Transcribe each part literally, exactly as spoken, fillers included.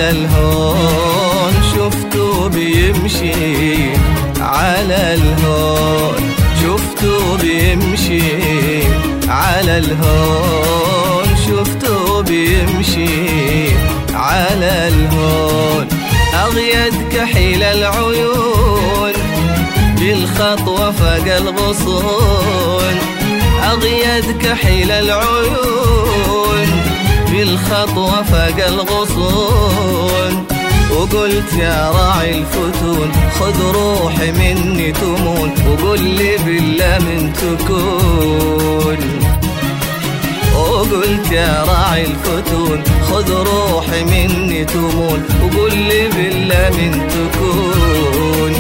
على الهون شفته بيمشي على الهون شفته بيمشي على الهون شفته بيمشي على الهون أغيد كحيل العيون بالخطوة فوق الغصون أغيد كحيل العيون بالخطوة فوق الغصون وقلت يا راعي الفتون خذ روحي مني تمون وقل لي بالله من تكون وقلت يا راعي الفتون خذ روحي مني تمون وقل لي بالله من تكون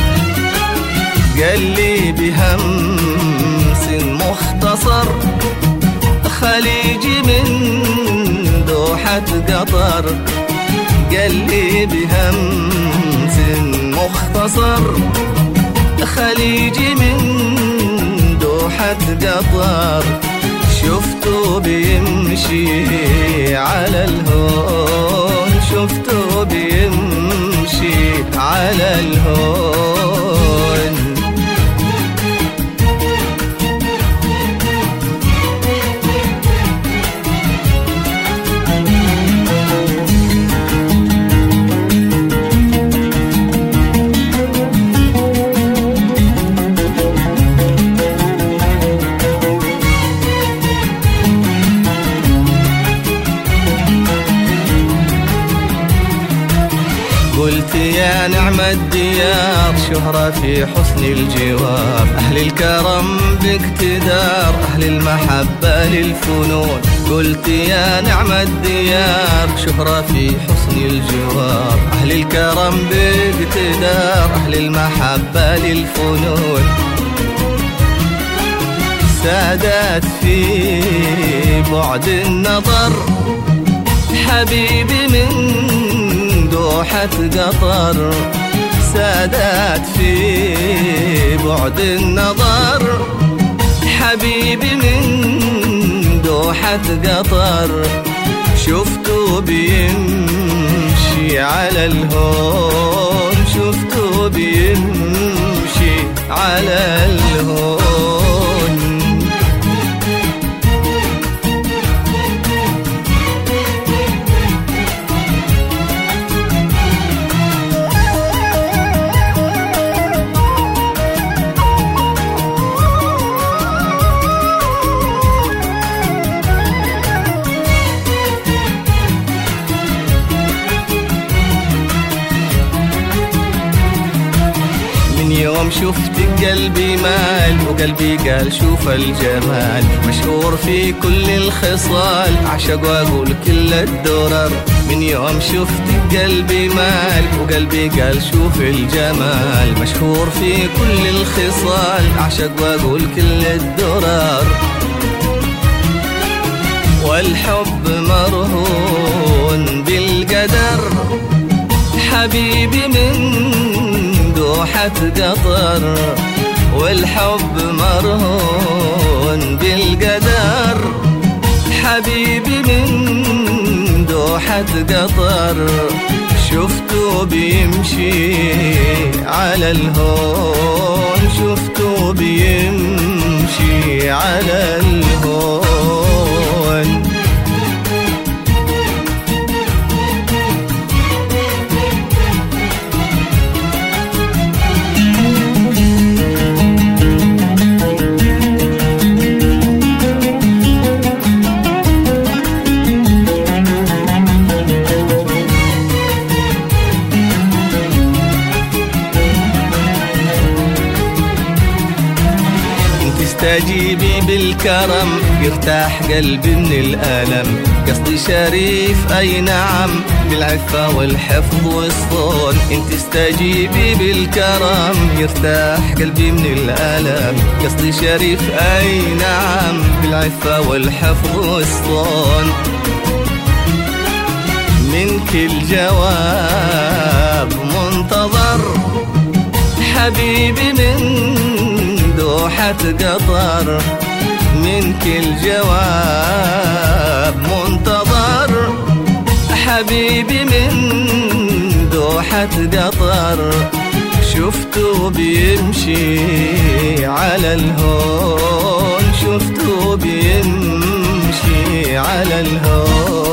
قال لي بهمس مختصر خليجي من دوحة قطر قال لي بهمس مختصر خليجي من دوحة قطر شفته بيمشي على الهون شفته بيمشي على الهون قلت يا نعم الديار شهرة في حسن الجوار أهل الكرم باقتدار أهل المحبة للفنون قلت يا نعم الديار شهرة في حسن الجوار أهل الكرم باقتدار أهل المحبة للفنون سادات في بعد النظر حبيبي من دوحة قطر سادات في بعد النظر حبيبي من دوحة قطر شفته بيمشي على الهون شفته بيمشي على الهون يوم شفت قلبي مال وقلبي قال شوف الجمال مشهور في كل الخصال عشق واقول كل الدرر من يوم شفت قلبي مال وقلبي قال شوف الجمال مشهور في كل الخصال عشق واقول كل الدرر والحب مرهون بالقدر حبيبي من دوحة قطر والحب مرهون بالقدر حبيبي من دوحة قطر شفته بيمشي على الهون شفته بيمشي على الهون تستجيبي بالكرم يرتاح قلبي من الألم قصدي شريف أي نعم بالعفة والحفظ والصون انت استجيبي بالكرم يرتاح قلبي من الألم قصدي شريف أي نعم بالعفة والحفظ والصون منك الجواب منتظر حبيبي من دوحة قطر منك الجواب منتظر حبيبي من دوحة قطر، شفته بيمشي على الهون، شفته بيمشي على الهون.